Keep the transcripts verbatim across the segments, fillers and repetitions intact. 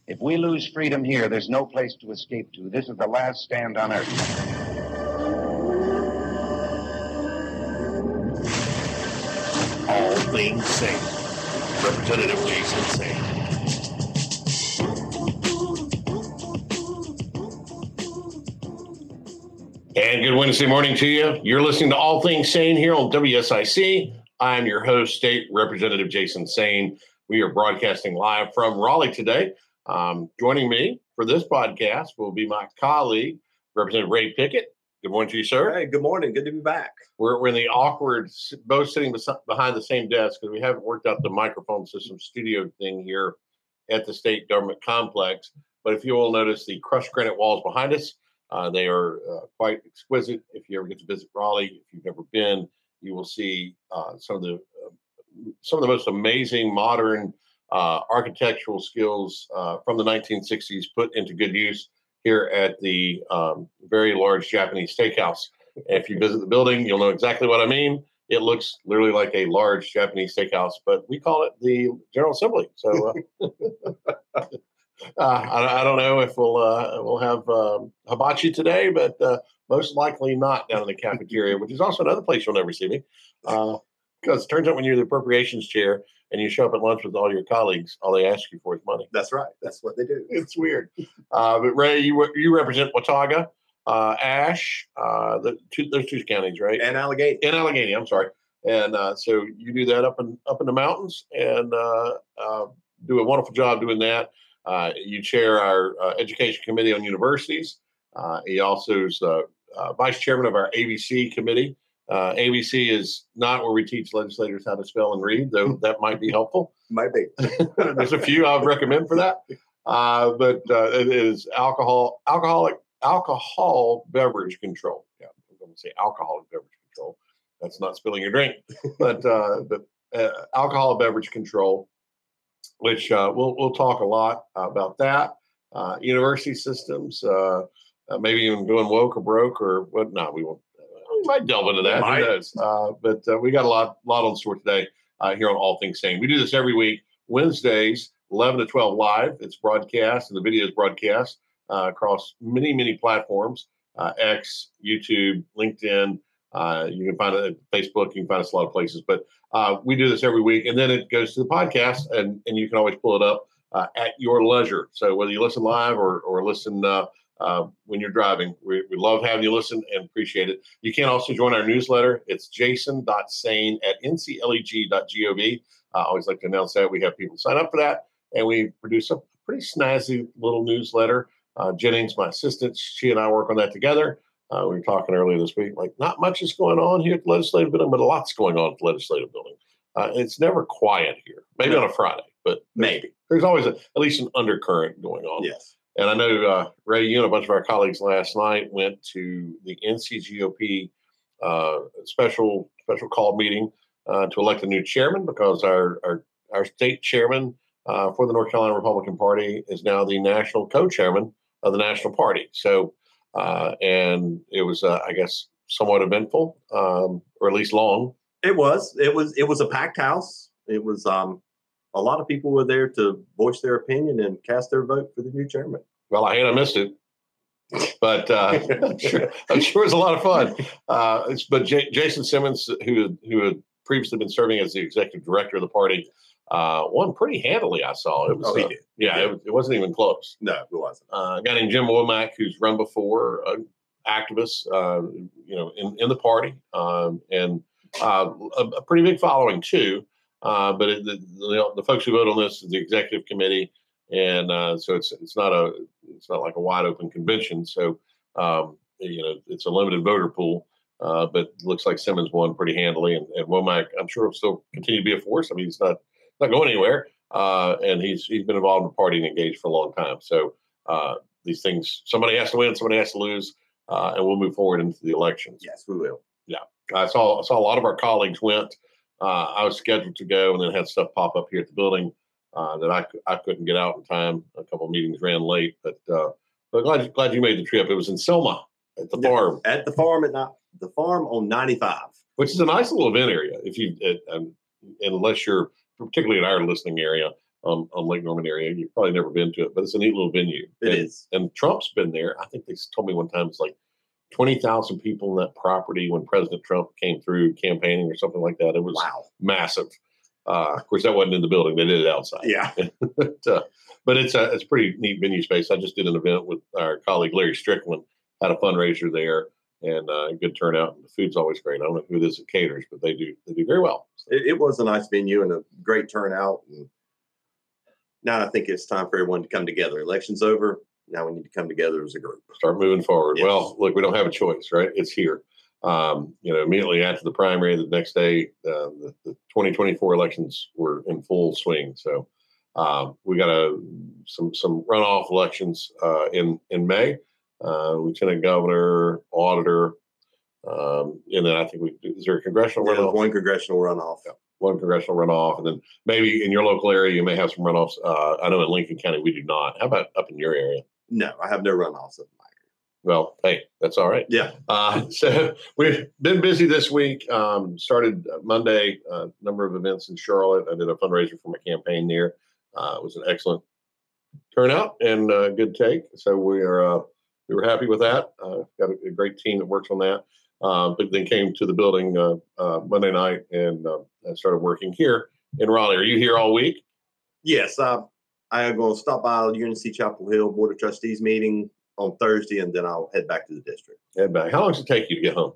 If we lose freedom here, there's no place to escape to. This is the last stand on earth. All Things Sane. Representative Jason Sane. And good Wednesday morning to you. You're listening to All Things Sane here on W S I C. I'm your host, State Representative Jason Sane. We are broadcasting live from Raleigh today. Um, joining me for this podcast will be my colleague, Representative Ray Pickett. Good morning to you, sir. Hey, good morning. Good to be back. We're, we're in the awkward, both sitting bes- behind the same desk because we haven't worked out the microphone system studio thing here at the state government complex. But if you will notice the crushed granite walls behind us, uh, they are uh, quite exquisite. If you ever get to visit Raleigh, if you've never been, you will see uh, some of the uh, some of the most amazing modern uh, architectural skills uh, from the nineteen sixties put into good use here at the um, very large Japanese steakhouse. If you visit the building, you'll know exactly what I mean. It looks literally like a large Japanese steakhouse, but we call it the General Assembly. So uh, uh, I, I don't know if we'll uh, we'll have um, hibachi today, but uh, most likely not down in the cafeteria, which is also another place you'll never see me. Uh, because it turns out when you're the appropriations chair and you show up at lunch with all your colleagues, all they ask you for is money. That's right. That's what they do. It's weird. Uh, but Ray, you you represent Watauga, uh, Ash, uh, the two, those two counties, right? And Allegheny. And Allegheny, I'm sorry. And uh, so you do that up in up in the mountains and uh, uh, do a wonderful job doing that. Uh, you chair our uh, education committee on universities. Uh, he also is uh, uh, vice chairman of our A B C committee. Uh, A B C is not where we teach legislators how to spell and read, though that might be helpful. Might be. There's a few I would recommend for that. Uh, but uh, it is alcohol, alcoholic, alcohol beverage control. Yeah, I'm going to say alcoholic beverage control. That's not spilling your drink, but uh, but uh, alcohol beverage control, which uh, we'll we'll talk a lot about that. Uh, university systems, uh, uh, maybe even going woke or broke or what? No, we won't. We might delve into that. Who knows? Uh, but uh, we got a lot, lot on store today uh, here on All Things Sane. We do this every week, Wednesdays, eleven to twelve live. It's broadcast and the video is broadcast uh, across many, many platforms, uh, X, YouTube, LinkedIn. Uh, you can find it at Facebook. You can find us a lot of places. But uh, we do this every week. And then it goes to the podcast, and, and you can always pull it up uh, at your leisure. So whether you listen live or, or listen uh, Uh, when you're driving, we, we love having you listen and appreciate it. You can also join our newsletter. It's jason dot sane at n c leg dot gov. I always like to announce that. We have people sign up for that, and we produce a pretty snazzy little newsletter. Uh, Jennings, my assistant, she and I work on that together. Uh, we were talking earlier this week, like not much is going on here at the legislative building, but a lot's going on at the legislative building. Uh, it's never quiet here, maybe no. on a Friday, but maybe there's always a, at least an undercurrent going on. Yes. And I know, uh, Ray, you and a bunch of our colleagues last night went to the N C G O P uh, special special call meeting uh, to elect a new chairman because our our, our state chairman uh, for the North Carolina Republican Party is now the national co-chairman of the national party. So, uh, and it was, uh, I guess, somewhat eventful, um, or at least long. It was. It was. It was a packed house. It was. Um, A lot of people were there to voice their opinion and cast their vote for the new chairman. Well, I hate I missed it, but uh, I'm, sure, I'm sure it was a lot of fun. Uh, it's, but J- Jason Simmons, who who had previously been serving as the executive director of the party, uh, won pretty handily. I saw it. Was, oh, he uh, did. Yeah, yeah. It, it wasn't even close. No, it wasn't. Uh, a guy named Jim Womack, who's run before, uh, activist, uh, you know, in, in the party, um, and uh, a, a pretty big following too. Uh, but it, the, the the folks who vote on this is the executive committee, and uh, so it's it's not a it's not like a wide open convention. So um, you know it's a limited voter pool, uh, but it looks like Simmons won pretty handily, and, and Womack I'm sure will still continue to be a force. I mean he's not not going anywhere, uh, and he's he's been involved in the party and engaged for a long time. So uh, these things somebody has to win, somebody has to lose, uh, and we'll move forward into the elections. Yes, we will. Yeah, I saw I saw a lot of our colleagues went. Uh, I was scheduled to go and then had stuff pop up here at the building uh, that I, I couldn't get out in time. A couple of meetings ran late, but uh, but glad glad you made the trip. It was in Selma at the farm. At the farm at not the farm on ninety-five, which is a nice little event area. If you uh, um, unless you're particularly in our listening area, on, on Lake Norman area. You've probably never been to it, but it's a neat little venue. It and, is. And Trump's been there. I think they told me one time it's like twenty thousand people in that property when President Trump came through campaigning or something like that. It was Wow. massive. Uh, of course, that wasn't in the building. They did it outside. Yeah. but, uh, but it's a, it's a pretty neat venue space. I just did an event with our colleague Larry Strickland, had a fundraiser there, and uh, good turnout. And the food's always great. I don't know who it is that caters, but they do they do very well. So, It, it was a nice venue and a great turnout. And now I think it's time for everyone to come together. Election's over. Now we need to come together as a group. start moving forward. Yes. Well, look, we don't have a choice, right? It's here. Um, you know, immediately after the primary, the next day, uh, the, the twenty twenty-four elections were in full swing. So um, we got a some some runoff elections uh, in in May. Uh, lieutenant governor, auditor, um, and then I think we is there a congressional There's runoff? one congressional runoff. Yeah. One congressional runoff, and then maybe in your local area you may have some runoffs. Uh, I know in Lincoln County we do not. How about up in your area? No, I have no runoffs at my Well, hey, that's all right. Yeah. Uh, so we've been busy this week. Um, started Monday, a uh, number of events in Charlotte. I did a fundraiser for my campaign there. Uh, it was an excellent turnout and uh, good take. So we are uh, we were happy with that. Uh, got a, a great team that works on that. Uh, but then came to the building uh, uh, Monday night and uh, I started working here in Raleigh. Are you here all week? Yes, uh, I'm going to stop by the U N C Chapel Hill Board of Trustees meeting on Thursday, and then I'll head back to the district. Head back. How long does it take you to get home?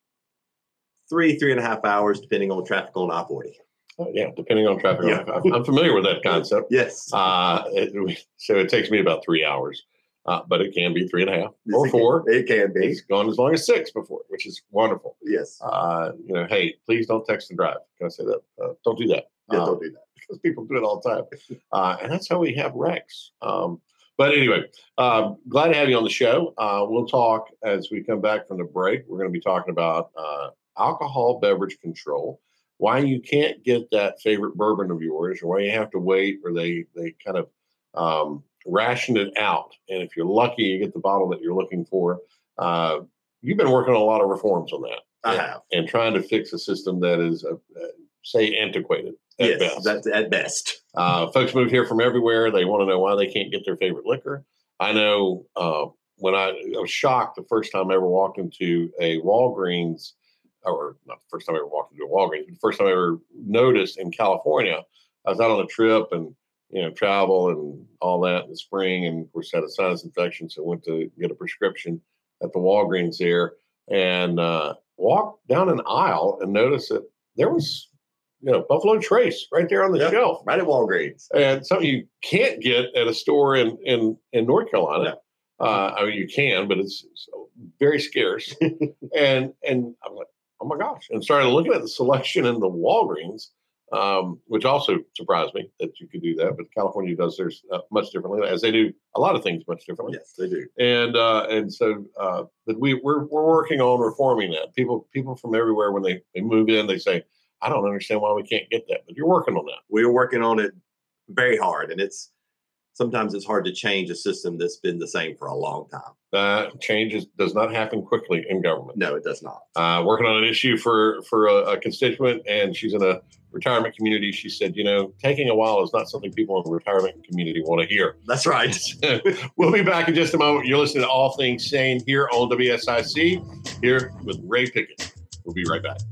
Three, three and a half hours, depending on traffic on I forty. Uh, yeah, depending on traffic. Yeah. I'm, I'm familiar with that concept. Yes. Uh, it, so it takes me about three hours, uh, but it can be three and a half Yes, or it can- four. It can be. It's gone as long as six before, which is wonderful. Yes. Uh, you know, hey, please don't text and drive. Can I say that? Uh, don't do that. Yeah, Uh, don't do that. because people do it all the time. Uh, and that's how we have wrecks. Um, but anyway, uh, glad to have you on the show. Uh, we'll talk as we come back from the break. We're going to be talking about uh, alcohol beverage control, why you can't get that favorite bourbon of yours, or why you have to wait, or they, they kind of um, ration it out. And if you're lucky, you get the bottle that you're looking for. Uh, you've been working on a lot of reforms on that. I and, have. And trying to fix a system that is, uh, say, antiquated. At Yes, best. that's at best. Uh, folks move here from everywhere. They want to know why they can't get their favorite liquor. I know uh, when I, I was shocked the first time I ever walked into a Walgreens, or not the first time I ever walked into a Walgreens, but the first time I ever noticed in California. I was out on a trip and, you know, travel and all that in the spring. And of course, had a sinus infection. So I went to get a prescription at the Walgreens there and uh, walked down an aisle and noticed that there was, you know, Buffalo Trace right there on the Yep. shelf. Right at Walgreens. And something you can't get at a store in in, in North Carolina. Uh, I mean, you can, but it's, it's very scarce. and and I'm like, oh my gosh! And started looking at the selection in the Walgreens, um, which also surprised me that you could do that. But California does theirs uh, much differently, as they do a lot of things much differently. Yes, they do. And uh, and so, uh, but we we're we're working on reforming that. People people from everywhere when they, they move in, they say, I don't understand why we can't get that, but you're working on that. We're working on it very hard, and it's sometimes it's hard to change a system that's been the same for a long time. Uh, change is, does not happen quickly in government. No, it does not. Uh, working on an issue for for a, a constituent, and she's in a retirement community. She said, you know, taking a while is not something people in the retirement community want to hear. That's right. We'll be back in just a moment. You're listening to All Things Sane here on W S I C, here with Ray Pickett. We'll be right back.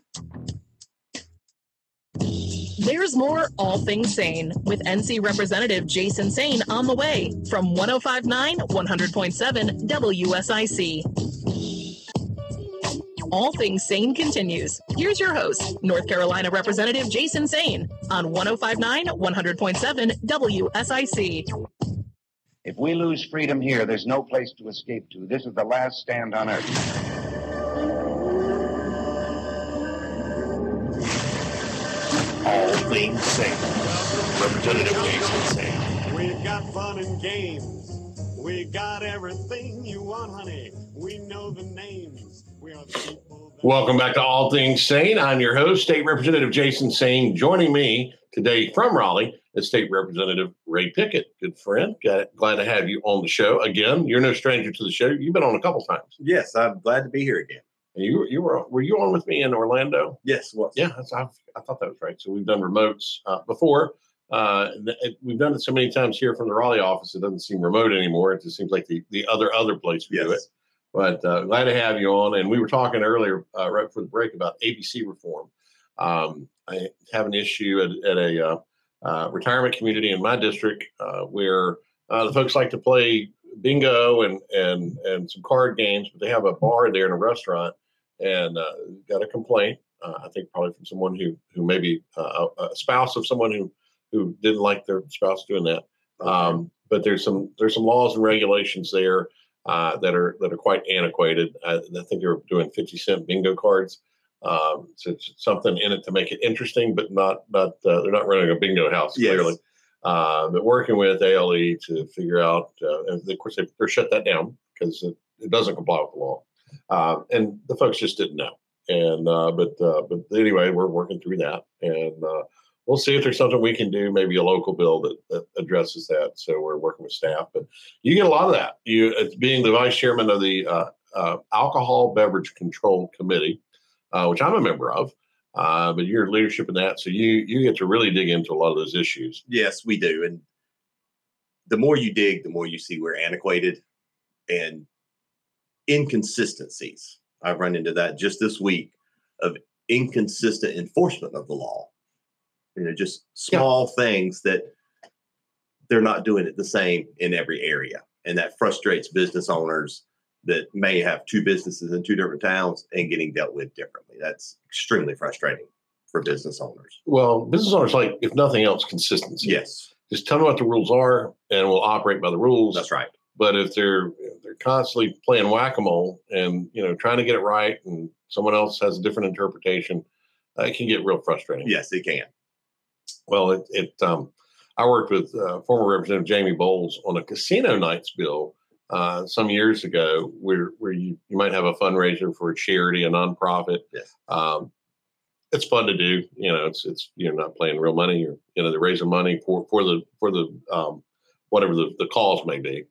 There's more All Things Sane with N C Representative Jason Sane on the way from one oh five point nine, one hundred point seven W S I C. All Things Sane continues. Here's your host, North Carolina Representative Jason Sane on one oh five point nine, one hundred point seven W S I C. If we lose freedom here, there's no place to escape to. This is the last stand on earth. All Things Sane. Representative Jason Sane. We've got fun and games. We got everything you want, honey. We know the names. We are the people that... Welcome back to All Things Sane. I'm your host, State Representative Jason Sane. Joining me today from Raleigh is State Representative Ray Pickett. Good friend. Glad to have you on the show again. You're no stranger to the show. You've been on a couple times. Yes, I'm glad to be here again. You you were were you on with me in Orlando? Yes, what? Yeah, that's, I, I thought that was right. So we've done remotes uh, before. Uh, th- we've done it so many times here from the Raleigh office, it doesn't seem remote anymore. It just seems like the, the other other place we do it. Yes. But uh, glad to have you on. And we were talking earlier, uh, right before the break, about A B C reform. Um, I have an issue at, at a uh, uh, retirement community in my district uh, where uh, the folks like to play bingo and and and some card games, but they have a bar there and a restaurant, and uh, got a complaint. Uh, I think probably from someone who who maybe uh, a spouse of someone who who didn't like their spouse doing that. Um, but there's some there's some laws and regulations there uh, that are that are quite antiquated. I, I think they were doing fifty cent bingo cards. Um, so it's something in it to make it interesting, but not not uh, they're not running a bingo house Yes. clearly. Uh, but working with A L E to figure out, uh, and of course they, they're shut that down because it, it doesn't comply with the law, uh, and the folks just didn't know. And uh, but uh, but anyway, we're working through that, and uh, we'll see if there's something we can do, maybe a local bill that, that addresses that. So we're working with staff, but you get a lot of that. You, as being the vice chairman of the uh, uh, Alcohol Beverage Control Committee, uh, which I'm a member of, uh, but your leadership in that, so you you get to really dig into a lot of those issues. Yes, we do. And the more you dig, the more you see we're antiquated and inconsistencies. I've run into that just this week of inconsistent enforcement of the law. You know, just small yeah. things that they're not doing it the same in every area. And that frustrates business owners that may have two businesses in two different towns and getting dealt with differently. That's extremely frustrating for business owners. Well, business owners like, if nothing else, consistency. Yes. Just tell me what the rules are and we'll operate by the rules. That's right. But if they're if they're constantly playing whack-a-mole and, you know, trying to get it right and someone else has a different interpretation, uh, it can get real frustrating. Yes, it can. Well, it, it um, I worked with uh, former Representative Jamie Bowles on a casino nights bill uh, some years ago where, where you, you might have a fundraiser for a charity, a nonprofit. Yes. Um, it's fun to do. You know, it's, it's, you're not playing real money. You're, you know, they're raising money for, for the, for the, um, whatever the, the cause may be.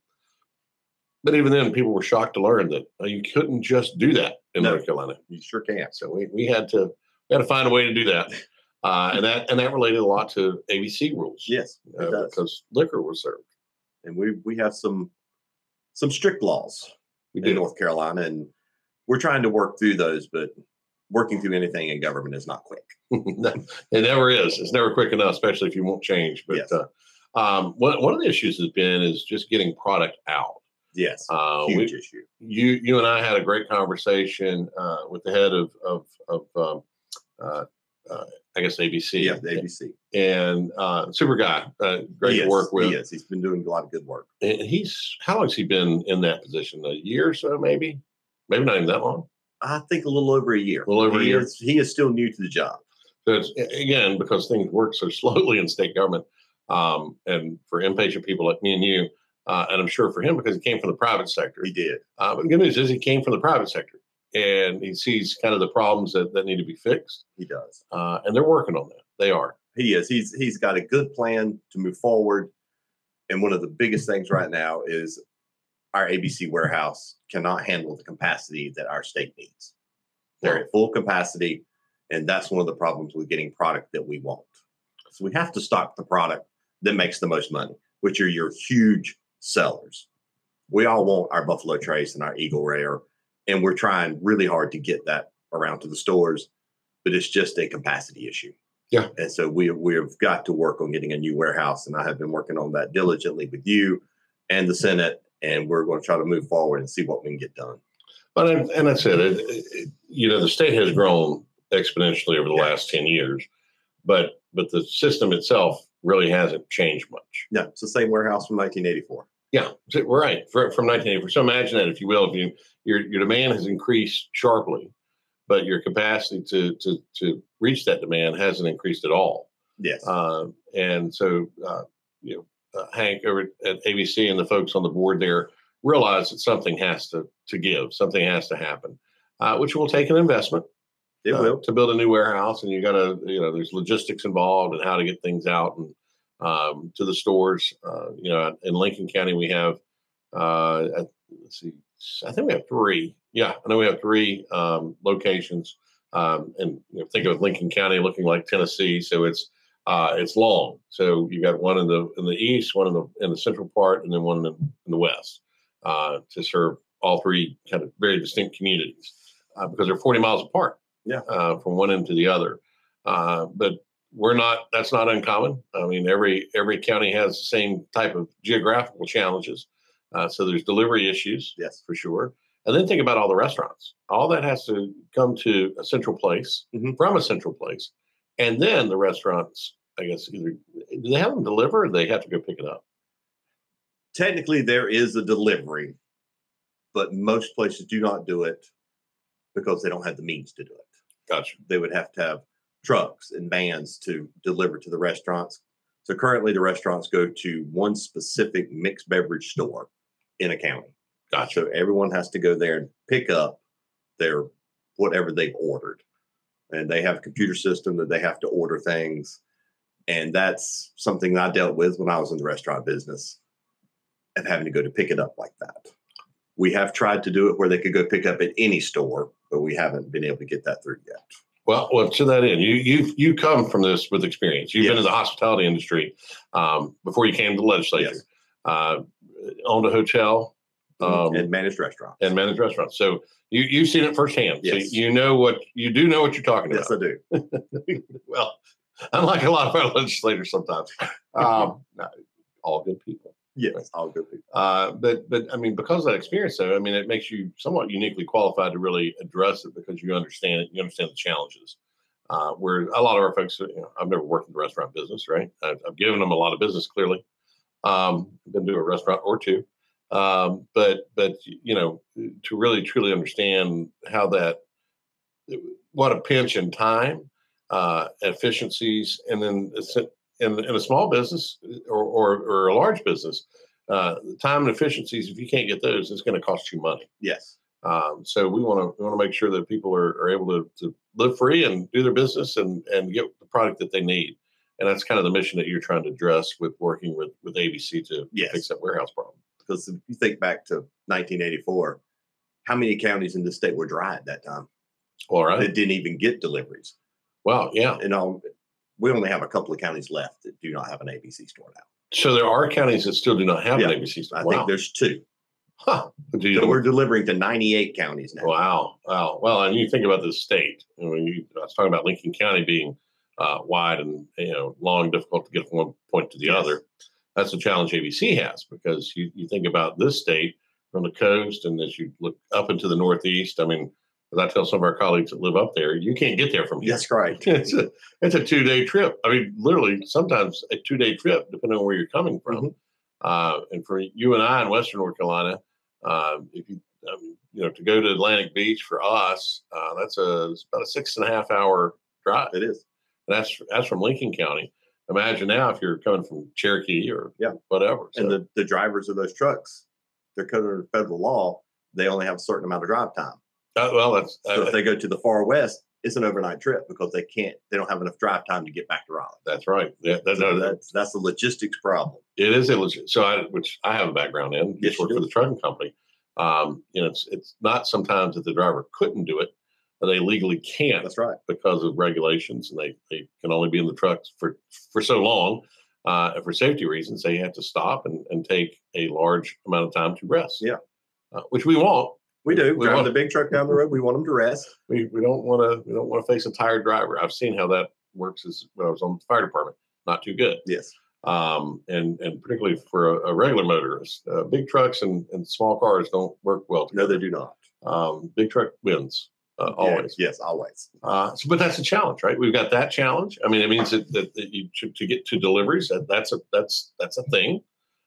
But even then, people were shocked to learn that uh, you couldn't just do that in No, North Carolina. You sure can. So we, we had to we had to find a way to do that, uh, and that and that related a lot to A B C rules. Yes, it uh, does. because liquor was served. And we we have some some strict laws We in did. North Carolina, and we're trying to work through those. But working through anything in government is not quick. It never is. It's never quick enough, especially if you won't change. But Yes. uh, um, one one of the issues has been is just getting product out. Yes, Uh, huge we, issue. you you and I had a great conversation uh, with the head of of, of um, uh, uh, I guess A B C. Yeah, the A B C. And uh, super guy, uh, great He to is. work with. He is. He's been doing a lot of good work. And he's how long has he been in that position? A year or so, maybe, maybe not even that long. I think a little over a year. A little over a he year. Is, he is still new to the job. So it's, again, because things work so slowly in state government, um, and for impatient people like me and you, uh, and I'm sure for him because he came from the private sector. He did. Uh, but the good news is he came from the private sector, and he sees kind of the problems that, that need to be fixed, He does. uh, and they're working on that. They are. He is. He's he's got a good plan to move forward. And one of the biggest things right now is our A B C warehouse cannot handle the capacity that our state needs. They're at full capacity, and that's one of the problems with getting product that we want. So we have to stock the product that makes the most money, which are your huge sellers. We all want our Buffalo Trace and our Eagle Rare, and we're trying really hard to get that around to the stores, but it's just a capacity issue. Yeah. And so we we've got to work on getting a new warehouse, and I have been working on that diligently with you and the Senate, and we're going to try to move forward and see what we can get done. But I- and that's it. It, it. You know, the state has grown exponentially over the Yeah. last ten years, but but the system itself really hasn't changed much. No, it's the same warehouse from nineteen eighty-four. Yeah, so- right. For, from nineteen eighty-four. So imagine that, if you will, if you your your demand has increased sharply, but your capacity to to to reach that demand hasn't increased at all. Yes. Uh, and so, uh, you know, uh, Hank over at A B C and the folks on the board there realize that something has to to give, something has to happen, uh, which will take an investment. it uh, will. to build a new warehouse, and you got to, you know, there's logistics involved and how to get things out and um, to the stores. Uh, you know, in Lincoln County, we have, uh, I- let's see, I think we have three. Yeah, I know we have three um, locations. Um, and you know, think of Lincoln County looking like Tennessee. So it's Uh, it's long, so you got one in the in the east, one in the in the central part, and then one in the, in the west uh, to serve all three kind of very distinct communities uh, because they're forty miles apart. Yeah, uh, from one end to the other. Uh, but we're not. That's not uncommon. I mean, every every county has the same type of geographical challenges. Uh, so there's delivery issues, yes, for sure. And then think about all the restaurants. All that has to come to a central place mm-hmm. from a central place. And then the restaurants, I guess, either do they have them deliver or they have to go pick it up? Technically, there is a delivery, but most places do not do it because they don't have the means to do it. Gotcha. They would have to have trucks and vans to deliver to the restaurants. So currently, the restaurants go to one specific mixed beverage store in a county. Gotcha. So everyone has to go there and pick up their whatever they've ordered. And they have a computer system that they have to order things. And that's something that I dealt with when I was in the restaurant business and having to go to pick it up like that. We have tried to do it where they could go pick up at any store, but we haven't been able to get that through yet. Well, well, to that end, you you you come from this with experience. You've yes. been in the hospitality industry um, before you came to the legislature. Yes. Uh, owned a hotel um, and managed restaurants. And managed restaurants. So you you've seen it firsthand. Yes. So you know what you do know what you're talking yes, about. Yes, I do. Well, unlike a lot of our legislators, sometimes um, no, all good people. Yes, all good people. Uh, but but I mean, because of that experience, though, I mean, it makes you somewhat uniquely qualified to really address it because you understand it. You understand the challenges. Uh, where a lot of our folks, you know, I've never worked in the restaurant business, right? I've, I've given them a lot of business, clearly. Um, been to a restaurant or two, um, but but you know, to really truly understand how that, what a pinch in time, uh, efficiencies, and then in, in a small business or, or, or a large business, uh, the time and efficiencies, if you can't get those, it's going to cost you money. Yes. Um, so we want to we want to make sure that people are, are able to, to live free and do their business and, and get the product that they need. And that's kind of the mission that you're trying to address with working with, with A B C to yes. fix that warehouse problem. Because if you think back to nineteen eighty-four, how many counties in the state were dry at that time? All right. That didn't even get deliveries. Wow. Yeah. And all, we only have a couple of counties left that do not have an A B C store now. So there are counties that still do not have yeah. an A B C store. I wow. think there's two. Huh. Do you so we're delivering to ninety-eight counties now. Wow. Wow. Well, and you think about the state. I mean, you, I was talking about Lincoln County being uh, wide and, you know, long, difficult to get from one point to the yes. other. That's a challenge A B C has because you, you think about this state from the coast and as you look up into the Northeast. I mean, as I tell some of our colleagues that live up there, you can't get there from here. That's right. It's a, it's a two-day trip. I mean, literally, sometimes a two-day trip, depending on where you're coming from. Mm-hmm. Uh, and for you and I in Western North Carolina, uh, if you, um, you know, to go to Atlantic Beach for us, uh, that's a it's about a six and a half hour drive. It is. And that's that's from Lincoln County. Imagine now if you're coming from Cherokee or yeah. whatever. So. And the, the drivers of those trucks, they're covered under federal law. They only have a certain amount of drive time. Uh, well, that's so uh, if they go to the far west, it's an overnight trip because they can't. They don't have enough drive time to get back to Raleigh. That's right. Yeah, that, so that, that's that's a logistics problem. It is a legit. So I, which I have a background in. Yes, just work for the trucking company. Um, you know, it's it's not sometimes that the driver couldn't do it, but they legally can't. That's right. Because of regulations, and they, they can only be in the trucks for for so long. Uh, for safety reasons, they have to stop and, and take a large amount of time to rest. Yeah, uh, which we want. We do. We Drive want the big truck down the road. We want them to rest. We we don't want to we don't want to face a tired driver. I've seen how that works as when I was on the fire department. Not too good. Yes. Um, and and particularly for a, a regular motorist, uh, big trucks and, and small cars don't work well together. No, they do not. Um, big truck wins uh, yeah, always. Yes, always. Uh, so, but that's a challenge, right? We've got that challenge. I mean, it means that, that, that you to, to get to deliveries. That, that's a that's that's a thing.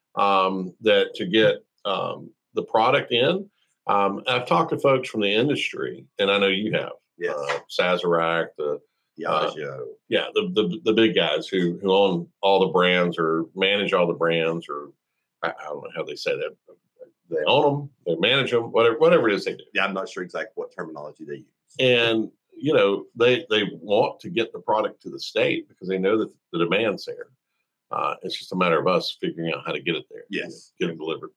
Um, that to get um, the product in. Um, I've talked to folks from the industry, and I know you have. Yes. Uh, Sazerac, the Diageo. Uh, yeah, the, the the big guys who who own all the brands or manage all the brands, or I, I don't know how they say that. They own them, they manage them, whatever whatever it is they do. Yeah, I'm not sure exactly what terminology they use. And you know, they they want to get the product to the state because they know that the demand's there. Uh, it's just a matter of us figuring out how to get it there. Yes, get it delivered.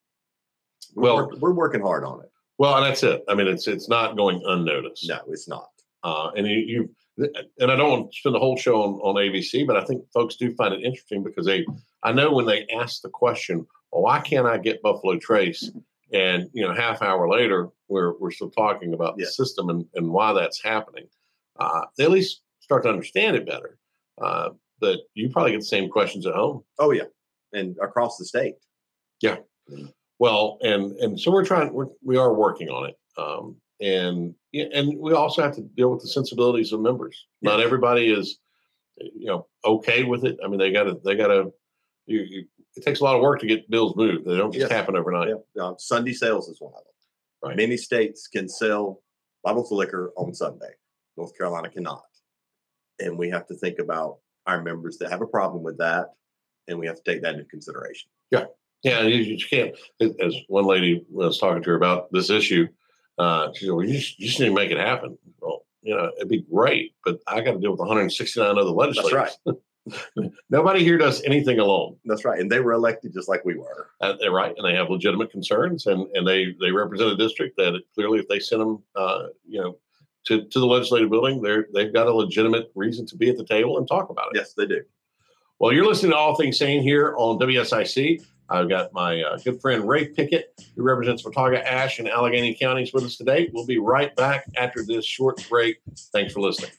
We're Well, work, we're working hard on it. Well, and that's it. I mean, it's it's not going unnoticed. No, it's not. Uh, and you, you've and I don't want to spend the whole show on, on A B C, but I think folks do find it interesting because they, I know when they ask the question, well, why can't I get Buffalo Trace? And, you know, half hour later, we're, we're still talking about Yeah. the system and, and why that's happening. Uh, they at least start to understand it better. Uh, but you probably get the same questions at home. Oh yeah, and across the state. Yeah. Well, and, and so we're trying, we're, we are working on it. Um, and, and we also have to deal with the sensibilities of members. Yeah. Not everybody is, you know, okay with it. I mean, they gotta, they gotta, you, you, it takes a lot of work to get bills moved. They don't just Yes. happen overnight. Yeah. Uh, Sunday sales is one of them. Right. Many states can sell bottles of liquor on Sunday. North Carolina cannot. And we have to think about our members that have a problem with that. And we have to take that into consideration. Yeah, you, you can't. As one lady was talking to her about this issue, uh, she said, "Well, you just, you just need to make it happen." Well, you know, it'd be great, but I got to deal with one hundred sixty-nine other legislators. That's right. Nobody here does anything alone. That's right. And they were elected just like we were. Uh, they're right, and they have legitimate concerns, and, and they they represent a district that it, clearly, if they send them, uh, you know, to, to the legislative building, they're they've got a legitimate reason to be at the table and talk about it. Yes, they do. Well, you're listening to All Things Sane here on W S I C. I've got my uh, good friend Ray Pickett, who represents Watauga, Ashe, and Allegheny counties with us today. We'll be right back after this short break. Thanks for listening.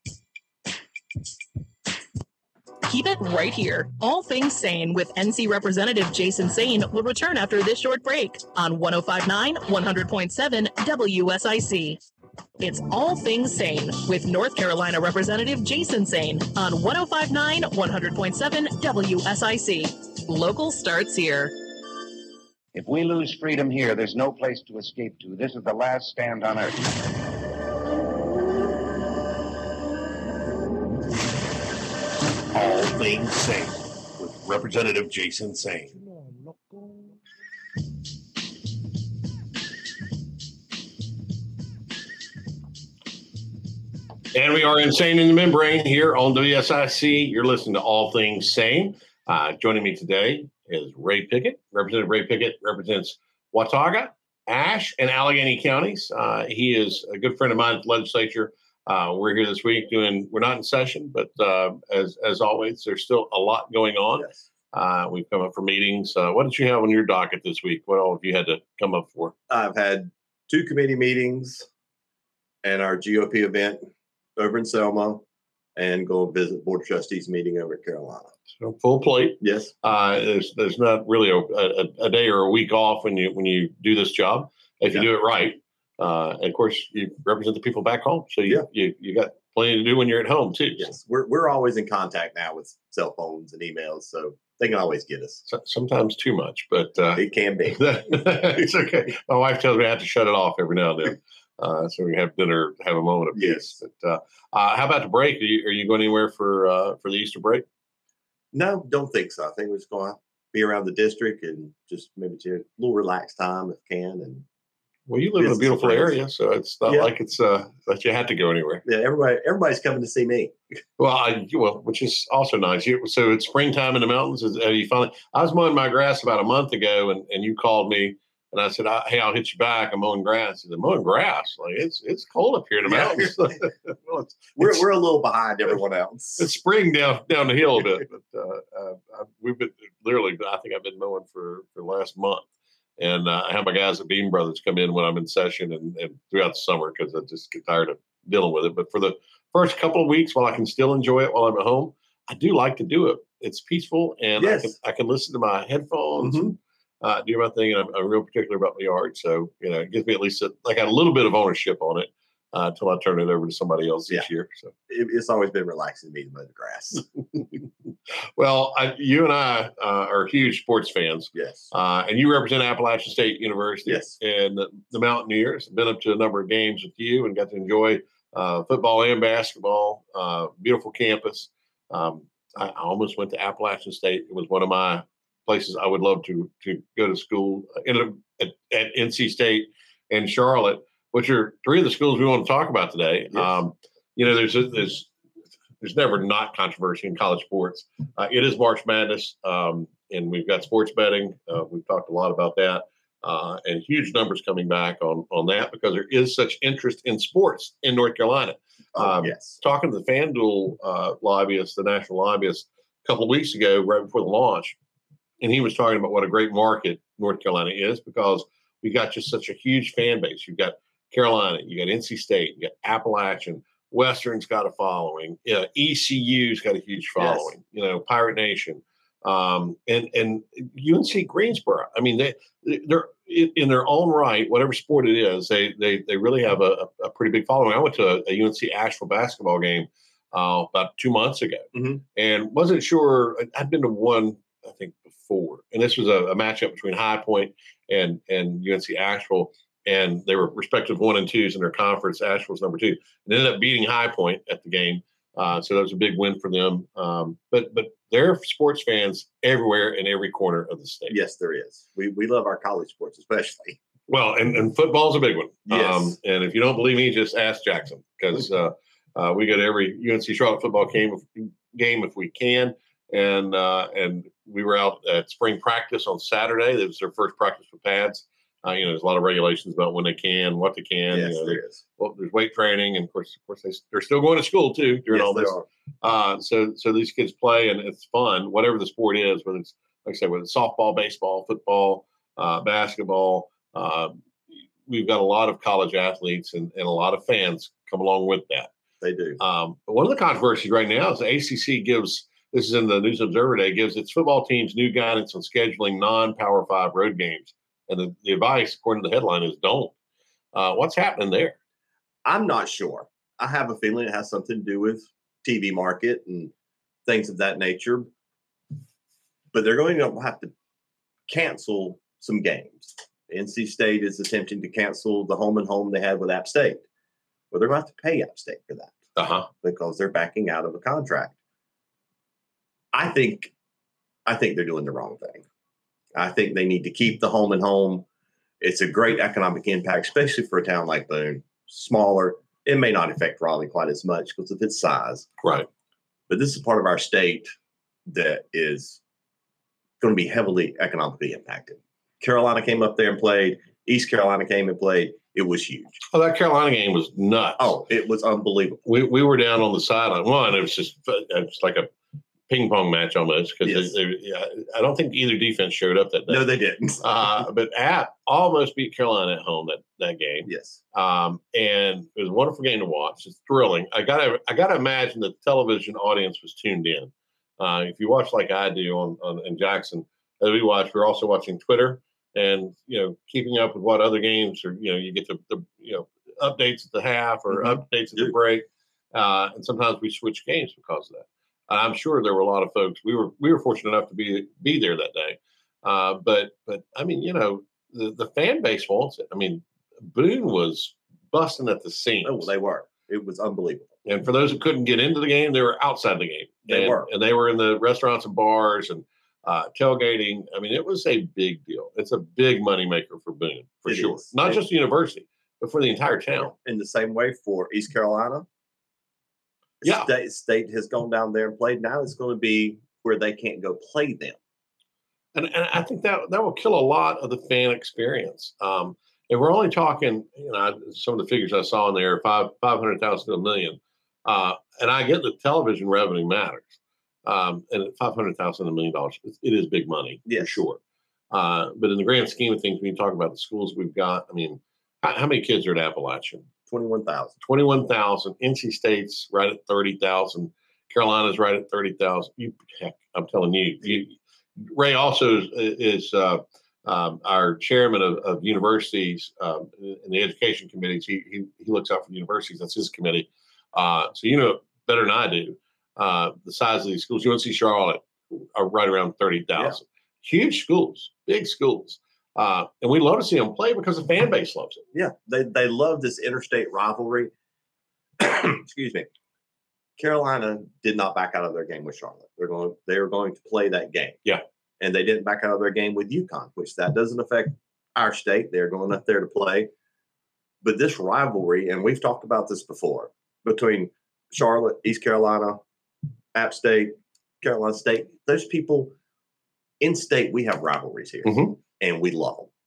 Keep it right here. All Things Sane with N C Representative Jason Sane will return after this short break on one oh five point nine, one hundred point seven W S I C. It's All Things Sane with North Carolina Representative Jason Sane on one oh five point nine, one hundred point seven W S I C. Local starts here. If we lose freedom here, there's no place to escape to. This is the last stand on earth. All Things Sane with Representative Jason Sane. And we are insane in the membrane here on W S I C. You're listening to All Things Sane. Uh, joining me today is Ray Pickett. Representative Ray Pickett represents Watauga, Ashe, and Allegheny counties. Uh, he is a good friend of mine at the legislature. Uh, we're here this week doing, we're not in session, but uh, as as always, there's still a lot going on. Yes. Uh, we've come up for meetings. Uh, what did you have on your docket this week? What all have you had to come up for? I've had two committee meetings and our G O P event over in Selma, and go visit Board of Trustees meeting over in Carolina. So full plate. Yes. Uh, there's there's not really a, a, a day or a week off when you when you do this job if you Yeah. do it right. Uh, and of course, you represent the people back home, so you, Yeah. you you got plenty to do when you're at home too. Yes. We're we're always in contact now with cell phones and emails, so they can always get us. So, sometimes too much, but uh, It can be. it's okay. My wife tells me I have to shut it off every now and then, uh, so we can have dinner, have a moment of peace. Yes. But uh, uh, how about the break? Are you, are you going anywhere for uh, for the Easter break? No, don't think so. I think we're just going to be around the district and just maybe take a little relaxed time if can. And Well, you live in a Business beautiful friends. area, so it's not Yeah. like it's uh, that you had to go anywhere. yeah, everybody everybody's coming to see me. Well, I, well, which is also nice. You, so it's springtime in the mountains. Is, are you finally? I was mowing my grass about a month ago, and, and you called me, and I said, I, "Hey, I'll hit you back. I'm mowing grass." He said, "Mowing grass? Like it's it's cold up here in the Yeah. mountains." Well, it's, We're it's, we're a little behind everyone else. it's spring down down the hill a bit, but uh, uh, I, we've been literally. I think I've been mowing for for the last month. And uh, I have my guys at Beam Brothers come in when I'm in session and, and throughout the summer because I just get tired of dealing with it. But for the first couple of weeks, while I can still enjoy it while I'm at home, I do like to do it. It's peaceful, and Yes. I can I can listen to my headphones, Mhm. and, uh, do my thing. And I'm, I'm real particular about my yard, so you know it gives me at least a, like a little bit of ownership on it uh, until I turn it over to somebody else each year. So. It, it's always been relaxing to me to mow the grass. Well, I, you and I uh, are huge sports fans. Yes. Uh, and you represent Appalachian State University. Yes. And the, the Mountaineers. I've been up to a number of games with you and got to enjoy uh, football and basketball. Uh, beautiful campus. Um, I, I almost went to Appalachian State. It was one of my places I would love to to go to school. Ended up at, at N C State and Charlotte, which are three of the schools we want to talk about today. Yes. Um, you know, there's a, there's there's never not controversy in college sports. Uh, it is March Madness, um, and we've got sports betting. Uh, we've talked a lot about that. uh, and huge numbers coming back on on that because there is such interest in sports in North Carolina. Oh, Um, yes. Talking to the FanDuel uh, lobbyist, the national lobbyist, a couple of weeks ago, right before the launch, and he was talking about what a great market North Carolina is because we got just such a huge fan base. You've got Carolina, you got N C State, you got Appalachian, Western's got a following, uh, E C U's got a huge following. Yes. You know, Pirate Nation, um, and and U N C Greensboro. I mean, they they're in their own right, whatever sport it is. They they they really have a, a pretty big following. I went to a, a U N C Asheville basketball game uh, about two months ago, mm-hmm. and wasn't sure. I'd been to one, I think, before, and this was a, a matchup between High Point and and U N C Asheville. And they were respective one and twos in their conference. Asheville's number two. And ended up beating High Point at the game. Uh, so that was a big win for them. Um, but but there are sports fans everywhere in every corner of the state. Yes, there is. We we love our college sports, especially. Well, and, and football's a big one. Yes. Um, and if you don't believe me, just ask Jackson because uh, uh, we go to every U N C Charlotte football game if, game if we can. And uh, and we were out at spring practice on Saturday. That was their first practice with pads. Uh, you know, there's a lot of regulations about when they can, what they can. Yes, you know, there is. Well, there's weight training, and of course, of course, they, they're still going to school too during Yes, all this. they are. Uh, so, so these kids play, and it's fun, whatever the sport is. Whether it's like I said, whether it's softball, baseball, football, uh, basketball. Uh, we've got a lot of college athletes and, and a lot of fans come along with that. They do. Um, but one of the controversies right now is the A C C gives. This is in the News Observer Day. Gives its football teams new guidance on scheduling non-Power Five road games. And the, the advice, according to the headline, is don't. Uh, what's happening there? I'm not sure. I have a feeling it has something to do with T V market and things of that nature. But they're going to have to cancel some games. N C State is attempting to cancel the home and home they had with App State. Well, they're going to have to pay App State for that uh-huh. because they're backing out of a contract. I think, I think they're doing the wrong thing. I think they need to keep the home and home. It's a great economic impact, especially for a town like Boone. Smaller, it may not affect Raleigh quite as much because of its size. Right. But this is part of our state that is going to be heavily economically impacted. Carolina came up there and played. East Carolina came and played. It was huge. Oh, that Carolina game was nuts. Oh, it was unbelievable. We we were down on the sideline. One, it was just it's like a ping pong match almost because Yes. they, they, I don't think either defense showed up that day. No, they didn't. uh, but App almost beat Carolina at home that, that game. Yes. Um, and it was a wonderful game to watch. It's thrilling. I gotta I gotta imagine that the television audience was tuned in. Uh, if you watch like I do on, on in Jackson, as we watch, we're also watching Twitter and you know keeping up with what other games or you know you get the, the you know updates at the half or Mhm. updates at the break, uh, and sometimes we switch games because of that. I'm sure there were a lot of folks. We were we were fortunate enough to be be there that day, uh, but but I mean, you know, the, the fan base wants it. I mean, Boone was busting at the seams. Oh, they were. It was unbelievable. And for those who couldn't get into the game, they were outside the game. They and, were. and they were in the restaurants and bars and uh, tailgating. I mean, it was a big deal. It's a big moneymaker for Boone for It sure. is. Not It- just the university, but for the entire town. In the same way for East Carolina. Yeah. State, state has gone down there and played. Now it's going to be where they can't go play them. And, and I think that that will kill a lot of the fan experience. Um, and we're only talking, you know, some of the figures I saw in there, five five hundred thousand to a million. Uh, and I get that television revenue matters. Um, and at five hundred thousand to a million dollars, it, it is big money for Yes. sure. Uh, but in the grand scheme of things, when you talk about the schools we've got, I mean, how, how many kids are at Appalachian? twenty-one thousand. twenty-one thousand. N C State's right at thirty thousand. Carolina's right at thirty thousand. You, heck, I'm telling you, you Ray also is, is uh, um, our chairman of, of universities um, in the education committees. He, he he looks out for the universities. That's his committee. Uh, so you know better than I do uh, the size of these schools. U N C Charlotte are right around thirty thousand. Yeah. Huge schools, big schools. Uh, and we love to see them play because the fan base loves it. Yeah, they they love this interstate rivalry. Excuse me. Carolina did not back out of their game with Charlotte. They're going they are going to play that game. Yeah. And they didn't back out of their game with UConn, which that doesn't affect our state. They're going up there to play. But this rivalry, and we've talked about this before, between Charlotte, East Carolina, App State, Carolina State, those people in state, we have rivalries here. Mm-hmm. And we love them.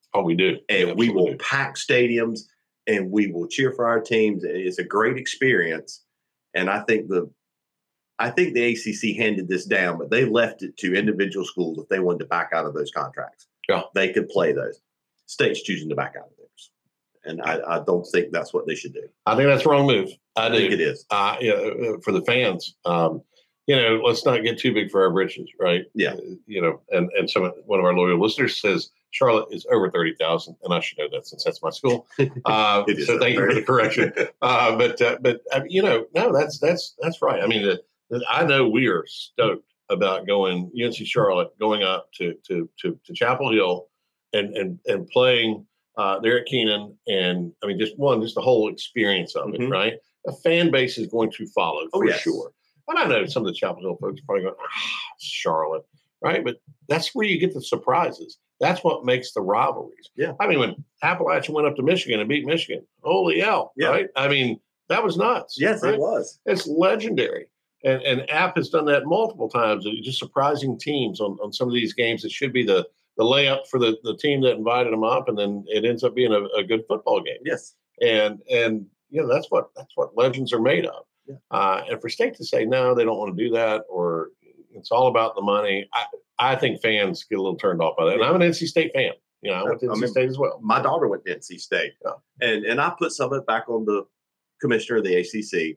Oh, we do. and we will Absolutely. pack stadiums and we will cheer for our teams. It's a great experience. And I think the I think the A C C handed this down, but they left it to individual schools if they wanted to back out of those contracts. Yeah. They could play those. States choosing to back out of theirs. And I, I don't think that's what they should do. I think that's the wrong move. I, I do. think it is. Uh, yeah, uh, for the fans, um, you know, let's not get too big for our britches, right? Yeah. Uh, you know, and and some one of our loyal listeners says Charlotte is over thirty thousand, and I should know that since that's my school. Uh, It is so thank you for the over. correction. Uh, but uh, but uh, you know, no, that's that's that's right. I mean, the, the, I know we are stoked about going U N C Charlotte going up to to to, to Chapel Hill and and and playing uh, there at Keenan, and I mean, just one, just the whole experience of it, Mhm. right? The fan base is going to follow Oh, for yes. sure. And I know some of the Chapel Hill folks are probably going, ah, Charlotte, right? But that's where you get the surprises. That's what makes the rivalries. Yeah. I mean, when Appalachian went up to Michigan and beat Michigan, holy hell, Yeah. right? I mean, that was nuts. Yes, right? it was. It's legendary. And and App has done that multiple times. Just surprising teams on, on some of these games that should be the, the layup for the, the team that invited them up, and then it ends up being a, a good football game. Yes. And and you know that's what that's what legends are made of. Yeah. Uh, and for State to say no, they don't want to do that, or it's all about the money. I, I think fans get a little turned off by that. And I'm an N C State fan. You know, I went to I N C mean, State as well. My daughter went to N C State, Yeah. and and I put some of it back on the commissioner of the A C C.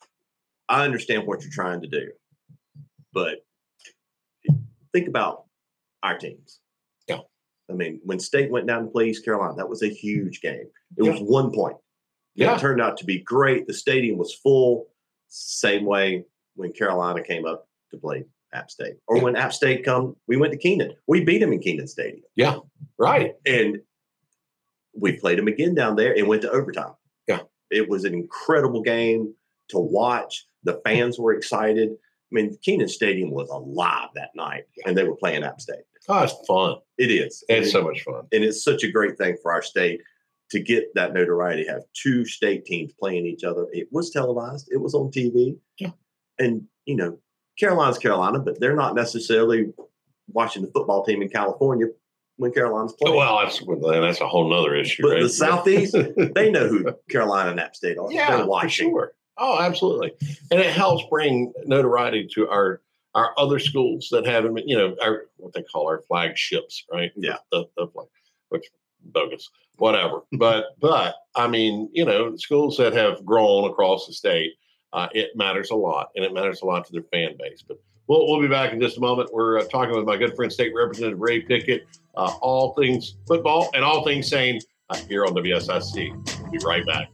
I understand what you're trying to do, but think about our teams. Yeah. I mean, when State went down to play East Carolina, that was a huge game. It Yeah. was one point. Yeah. It turned out to be great. The stadium was full. Same way when Carolina came up to play App State, or when App State come, we went to Keenan. We beat them in Keenan Stadium, Yeah. Right. and we played them again down there and went to overtime. Yeah. It was an incredible game to watch. The fans were excited. I mean, Keenan Stadium was alive that night, and they were playing App State. Oh, it's fun. It is. It's and, so much fun. and it's such a great thing for our state to get that notoriety, have two state teams playing each other. It was televised. It was on T V. Yeah. And, you know, Carolina's Carolina, but they're not necessarily watching the football team in California when Carolina's playing. Well, that's well, that's a whole nother issue. But right? the Southeast, they know who Carolina and App State are. yeah, They're for watching. sure. Oh, absolutely. And it helps bring notoriety to our our other schools that haven't been, you know, our what they call our flagships, right? Yeah. The, the flag, which bogus, whatever. but but I mean, you know, schools that have grown across the state, uh, it matters a lot, and it matters a lot to their fan base. But we'll we'll be back in just a moment. We're uh, talking with my good friend, State Representative Ray Pickett, uh, all things football and all things sane uh, here on W S I C. We'll be right back.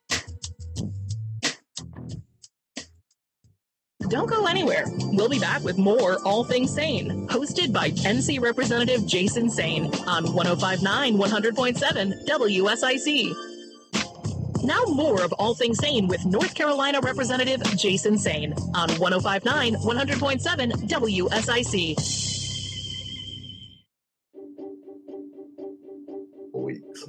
Don't go anywhere. We'll be back with more All Things Sane, hosted by N C Representative Jason Sane on one oh five point nine, one hundred point seven W S I C. Now more of All Things Sane with North Carolina Representative Jason Sane on one oh five point nine, one hundred point seven W S I C. Weeks.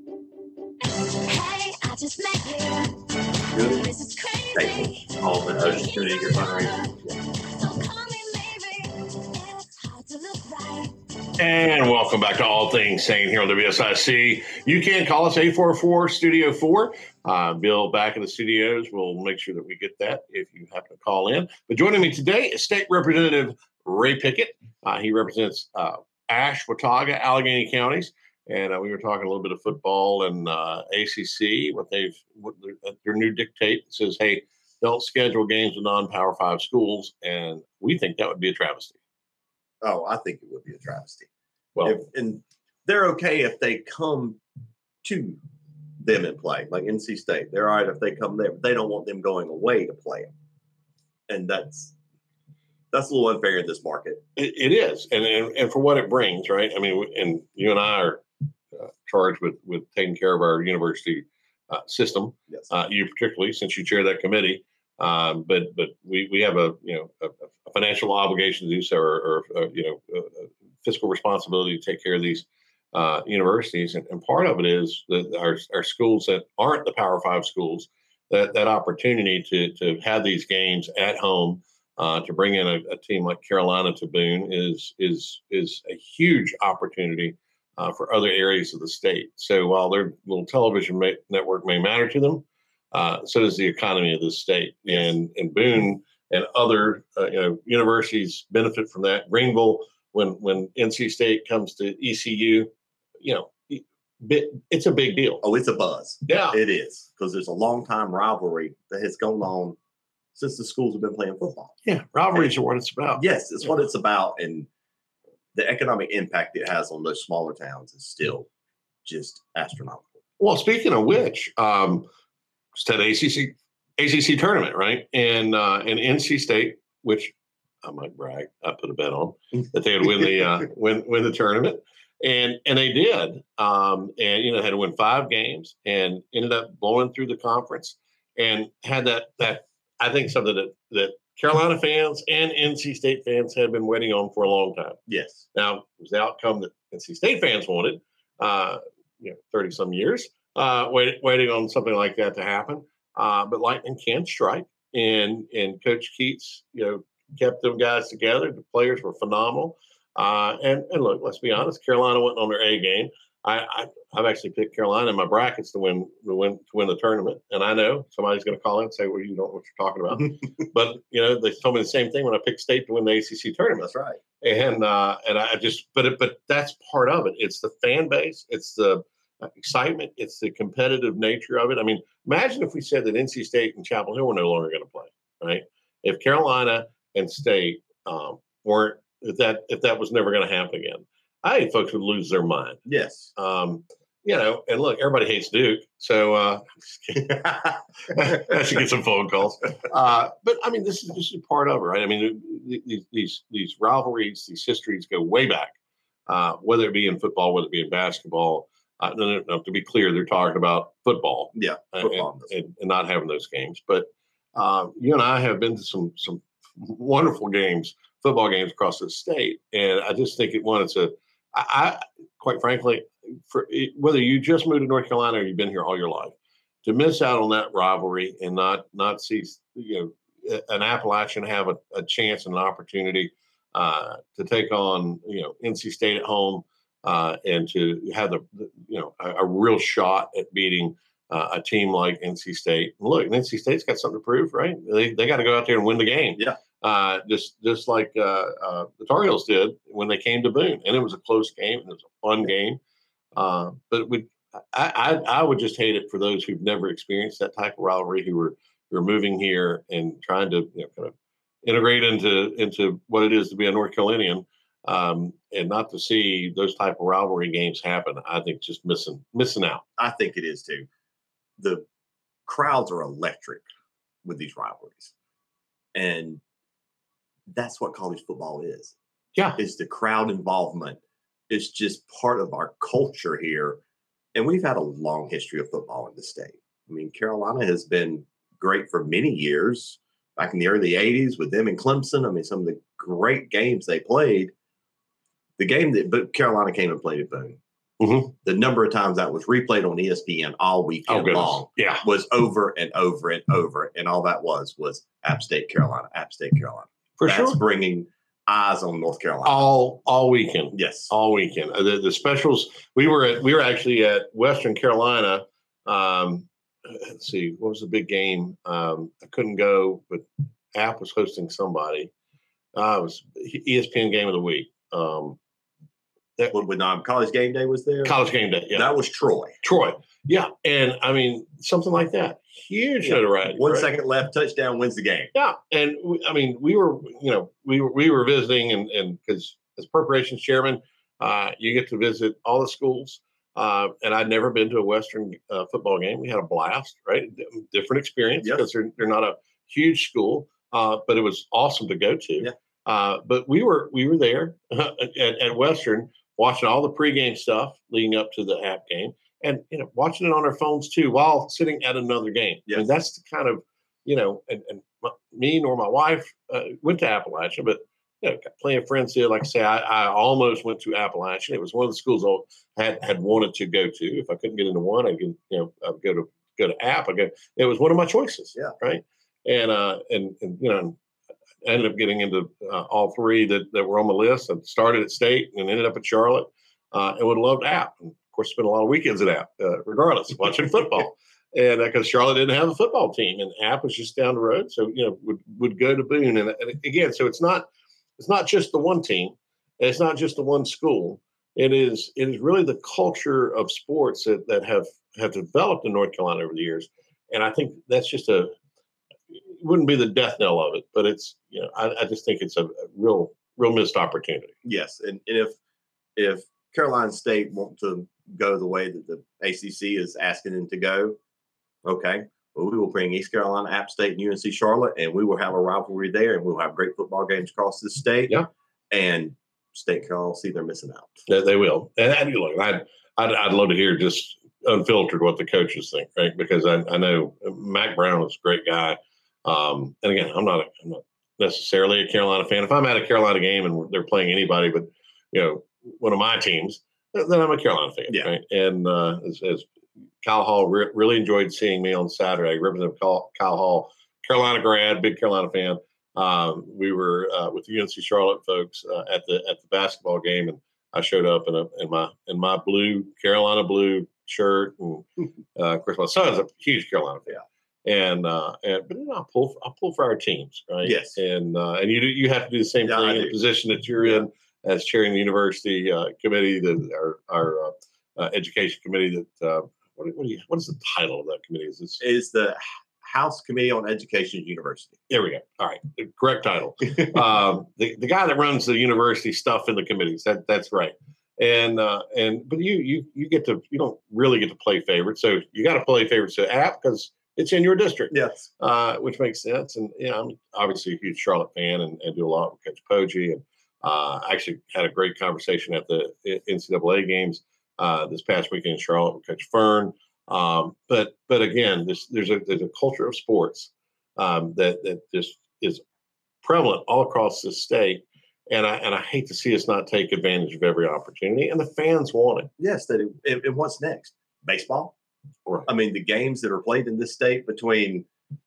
Hey, I just met you. Good. This is crazy. Thankful. All the Ocean Community Group fundraising. Don't call me maybe. It's hard to look right. And welcome back to All Things Sane here on W S I C. You can call us eight four four, Studio four. Uh, Bill back in the studios. We'll make sure that we get that if you happen to call in. But joining me today is State Representative Ray Pickett. Uh, he represents uh, Ashe, Watauga, Allegheny counties. And uh, we were talking a little bit of football and uh, A C C, what they've, what their, their new dictate says, hey, don't schedule games with non-power five schools. And we think that would be a travesty. Oh, I think it would be a travesty. Well, If, and they're okay if they come to them and play, like N C State. They're all right if they come there, but they don't want them going away to play them. And that's that's a little unfair in this market. It, it is, and, and and for what it brings, right? I mean, and you and I are uh, charged with with taking care of our university uh, system. Yes. Uh, you particularly, since you chair that committee, um, but but we we have a you know a, a financial obligation to do so, or, or uh, you know a, a fiscal responsibility to take care of these uh, universities, and, and part of it is that our our schools that aren't the Power Five schools, that that opportunity to to have these games at home. Uh, to bring in a, a team like Carolina to Boone is is is a huge opportunity uh, for other areas of the state. So while their little television ma- network may matter to them, uh, so does the economy of the state. And and Boone and other uh, you know universities benefit from that. Greenville, when when N C State comes to E C U, you know, it's a big deal. Oh, it's a buzz. Yeah, it is, because there's a long time rivalry that has gone on since the schools have been playing football. Yeah, rivalries are what it's about. Yes, it's yeah. what it's about, and the economic impact it has on those smaller towns is still just astronomical. Well, speaking of which, um, it's that A C C A C C tournament, right? And uh, and N C State, which I might brag, I put a bet on that they would win the uh, win win the tournament, and and they did. Um, and you know, had to win five games and ended up blowing through the conference and had that that I think something that that Carolina fans and N C State fans had been waiting on for a long time. Yes. Now it was the outcome that N C State fans wanted. Uh, you know, thirty some years. Uh, wait, waiting on something like that to happen. Uh, but lightning can strike, and and Coach Keats, you know, kept them guys together. The players were phenomenal. Uh, and and look, let's be honest, Carolina went on their A game. I, I I've actually picked Carolina in my brackets to win to win to win the tournament, and I know somebody's going to call in and say, "Well, you don't know what you're talking about." But you know, they told me the same thing when I picked State to win the A C C tournament. That's right. And uh, and I just, but it, but that's part of it. It's the fan base. It's the excitement. It's the competitive nature of it. I mean, imagine if we said that N C State and Chapel Hill were no longer going to play, right? If Carolina and State um, weren't, if that if that was never going to happen again, I think folks would lose their mind. Yes. Um, you know, and look, everybody hates Duke, so uh, I should get some phone calls. Uh, but I mean, this is this is part of it, right? I mean, these these these rivalries, these histories go way back. Uh, whether it be in football, whether it be in basketball. Uh, no, no, no, to be clear, they're talking about football, yeah, football and, and, and not having those games. But uh, you and I have been to some some wonderful games, football games across the state, and I just think it one. It's a, I, I quite frankly, for it, whether you just moved to North Carolina or you've been here all your life, to miss out on that rivalry and not not see you know an Appalachian have a, a chance and an opportunity uh, to take on you know N C State at home. Uh, and to have the, the you know a, a real shot at beating uh, a team like N C State. And look, N C State's got something to prove, right? They they got to go out there and win the game. Yeah. Uh, just just like uh, uh, the Tar Heels did when they came to Boone, and it was a close game. And it was a fun game. Uh, but it would I, I I would just hate it for those who've never experienced that type of rivalry, who were who are moving here and trying to you know kind of integrate into into what it is to be a North Carolinian. Um, and not to see those type of rivalry games happen, I think just missing missing out. I think it is too. The crowds are electric with these rivalries, and that's what college football is. Yeah, is the crowd involvement. It's just part of our culture here, and we've had a long history of football in the state. I mean, Carolina has been great for many years. Back in the early eighties with them and Clemson, I mean, some of the great games they played. The game that but Carolina came and played at Boone, mm-hmm. the number of times that was replayed on E S P N all weekend oh, long yeah. was over and over and over. And all that was was App State, Carolina, App State, Carolina. For That's sure. bringing eyes on North Carolina. All all weekend. Yes. All weekend. Uh, the, the specials, we were at, we were actually at Western Carolina. Um, let's see, what was the big game? Um, I couldn't go, but App was hosting somebody. Uh, it was E S P N Game of the Week. Um, That when um, College Game Day was there. College Game Day, yeah. That was Troy. Troy, yeah, and I mean something like that. Huge Yeah. notoriety. One right? second left, touchdown wins the game. Yeah, and we, I mean we were, you know, we were we were visiting, and and because as preparations chairman, uh, you get to visit all the schools. Uh, and I'd never been to a Western uh, football game. We had a blast, right? Different experience Yep. because they're they're not a huge school, uh, but it was awesome to go to. Yeah. Uh, but we were we were there at, at Western, watching all the pregame stuff leading up to the App game, and you know watching it on our phones too while sitting at another game. Yes. I mean, that's the kind of you know, and, and my, me nor my wife uh, went to Appalachian, but you know, plenty of friends did. Like I say, I, I almost went to Appalachian. It was one of the schools I had had wanted to go to. If I couldn't get into one, I could you know I'd go to go to App. I go. It was one of my choices. Yeah. Right. And uh and, and you know. I ended up getting into uh, all three that, that were on the list. I started at State and ended up at Charlotte. uh, and would have loved App. And of course, spent a lot of weekends at App, uh, regardless, watching football. And because uh, Charlotte didn't have a football team, and App was just down the road, so you know would would go to Boone. And, and again, so it's not it's not just the one team, and it's not just the one school. It is it is really the culture of sports that, that have have developed in North Carolina over the years. And I think that's just a it wouldn't be the death knell of it, but it's you know I, I just think it's a, a real real missed opportunity. Yes, and, and if if Carolina State want to go the way that the A C C is asking them to go, okay, well, we will bring East Carolina, App State, and U N C Charlotte, and we will have a rivalry there, and we'll have great football games across the state. Yeah, and State Carolina will see they're missing out. Yeah, they will. And, and look, I'd, I'd I'd love to hear just unfiltered what the coaches think, right? Because I, I know Mac Brown is a great guy. Um, and again, I'm not a, I'm not necessarily a Carolina fan. If I'm at a Carolina game and they're playing anybody but you know one of my teams, then I'm a Carolina fan. Yeah. Right? And uh, as, as Kyle Hall re- really enjoyed seeing me on Saturday. Representative Kyle, Kyle Hall, Carolina grad, big Carolina fan. Um, we were uh, with the U N C Charlotte folks uh, at the at the basketball game, and I showed up in a in my in my blue Carolina blue shirt, and uh, of course my son's a huge Carolina fan. Yeah. And uh, and but you know, I pull I pull for our teams, right? Yes. And uh, and you do, you have to do the same Yeah, thing I in do. the position that you're Yeah. in as chairing the university uh, committee, the our our uh, uh, education committee. That uh, what, what do you what is the title of that committee? Is this? Is the House Committee on Education and University. There we go. All right, the correct title. um, the the guy that runs the university stuff in the committees. That that's right. And uh, and but you you you get to you don't really get to play favorites, so you got to play favorites to App because it's in your district. Yes. Uh, which makes sense. And you know, I'm obviously a huge Charlotte fan and, and do a lot with Coach Poggi. And uh, I actually had a great conversation at the N C double A games uh, this past weekend in Charlotte with Coach Fern. Um, but but again, there's there's a there's a culture of sports um, that that just is prevalent all across the state, and I and I hate to see us not take advantage of every opportunity. And the fans want it. Yes. That it, it, and what's next? Baseball. Right. I mean, the games that are played in this state between,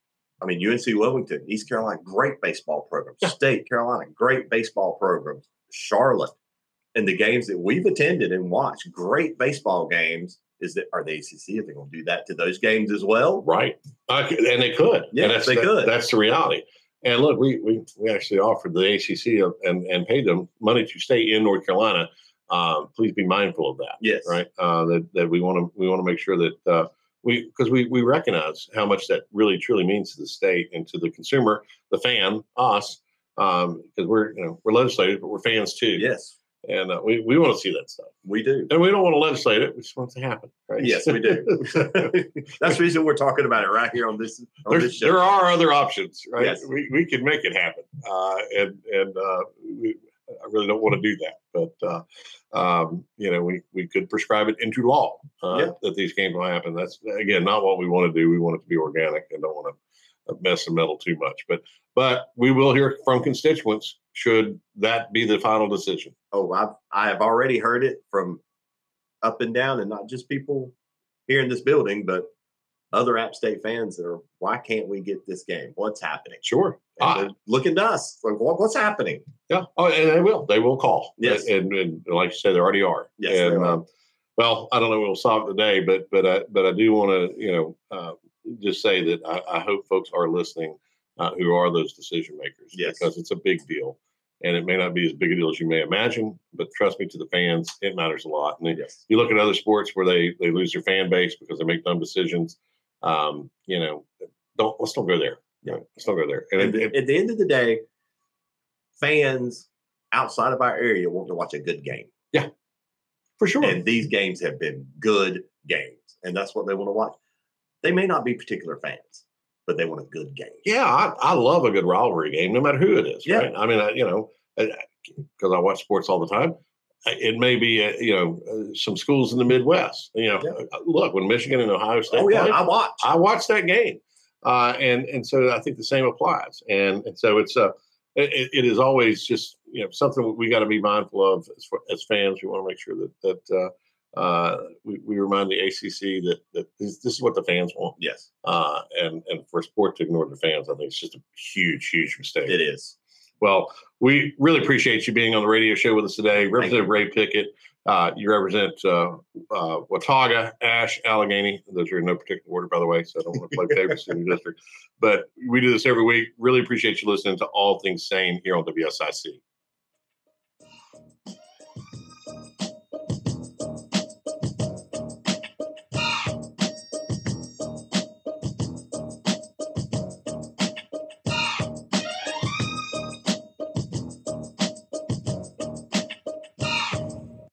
I mean, U N C Wilmington, East Carolina, great baseball programs. Yeah. State Carolina, great baseball programs. Charlotte, and the games that we've attended and watched, great baseball games. Is that are the A C C? Are they going to do that to those games as well? Right. Uh, and they could. Yeah, and that's, they that- could. That's the reality. And look, we we, we actually offered the A C C and, and paid them money to stay in North Carolina. Um, please be mindful of that. Yes. Right. Uh, that that we want to we want to make sure that uh, we because we we recognize how much that really truly means to the state and to the consumer, the fan, us, because um, we're you know we're legislators, but we're fans too. Yes, And uh, we we want to see that stuff. we do. And we don't want to legislate it. We just want it to happen. Right? Yes, we do. That's the reason we're talking about it right here on this on There's, this show. there are other options, right? Yes. We, we can make it happen, uh, and and uh, we, I really don't want to do that, but uh, um, you know, we, we could prescribe it into law uh, Yeah. that these games will happen. That's again not what we want to do. We want it to be organic and don't want to mess the metal too much. But but we will hear from constituents should that be the final decision. Oh, I've I have already heard it from up and down, and not just people here in this building, but other App State fans that are, why can't we get this game? What's happening? Sure. And Ah, they're looking to us like, what, what's happening? yeah. Oh, and they will. They will call. Yes. And, and, and like you said, they already are. Yes, they And are. Um, well, I don't know. We'll solve it today, but but I but I do want to you know uh, just say that I, I hope folks are listening uh, who are those decision makers. Yes. Because it's a big deal, and it may not be as big a deal as you may imagine. But trust me, to the fans, it matters a lot. And then Yes. you look at other sports where they they lose their fan base because they make dumb decisions. Um, you know, don't let's don't go there. Yeah. Let's don't go there. And, And it, at the end of the day, fans outside of our area want to watch a good game. for sure. And these games have been good games. And that's what they want to watch. They may not be particular fans, but they want a good game. Yeah, I, I love a good rivalry game, no matter who it is. Yeah. Right? I mean, I, you know, because I watch sports all the time. It may be, uh, you know, uh, some schools in the Midwest. You know, Yeah. uh, look, when Michigan and Ohio State Oh, yeah. play, I watch. I watched that game, uh, and and so I think the same applies. And and so it's uh, it, it is always just you know something we got to be mindful of as, far- as fans. We want to make sure that that uh, uh, we, we remind the A C C that that this, this is what the fans want. Yes, Uh, and and for sport to ignore the fans, I think it's just a huge, huge mistake. it is. Well, we really appreciate you being on the radio show with us today. Representative you. Ray Pickett, Uh, you represent uh, uh, Watauga, Ash, Allegheny. Those are in no particular order, by the way, so I don't want to play favorites in your district. But we do this every week. Really appreciate you listening to All Things Sane here on W S I C.